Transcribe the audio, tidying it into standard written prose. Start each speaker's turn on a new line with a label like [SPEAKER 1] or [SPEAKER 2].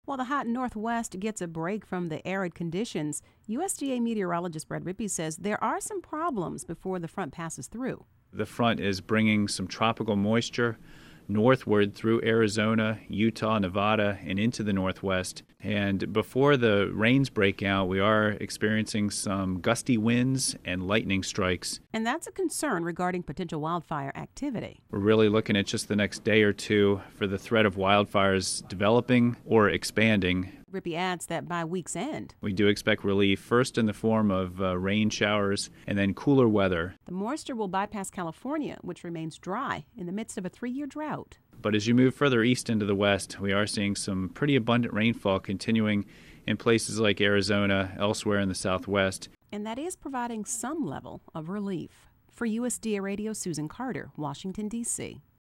[SPEAKER 1] While the hot Northwest gets a break from the arid conditions, USDA meteorologist Brett Rippey says there are some problems before the front passes through.
[SPEAKER 2] The front is bringing some tropical moisture northward through Arizona, Utah, Nevada, and into the Northwest. And before the rains break out, we are experiencing some gusty winds and lightning strikes.
[SPEAKER 1] And that's a concern regarding potential wildfire activity.
[SPEAKER 2] We're really looking at just the next day or two for the threat of wildfires developing or expanding.
[SPEAKER 1] Rippey adds that by week's end,
[SPEAKER 2] we do expect relief, first in the form of rain showers and then cooler weather.
[SPEAKER 1] The moisture will bypass California, which remains dry in the midst of a 3-year drought.
[SPEAKER 2] But as you move further east into the west, we are seeing some pretty abundant rainfall continuing in places like Arizona, elsewhere in the southwest.
[SPEAKER 1] And that is providing some level of relief. For USDA Radio, Susan Carter, Washington, D.C.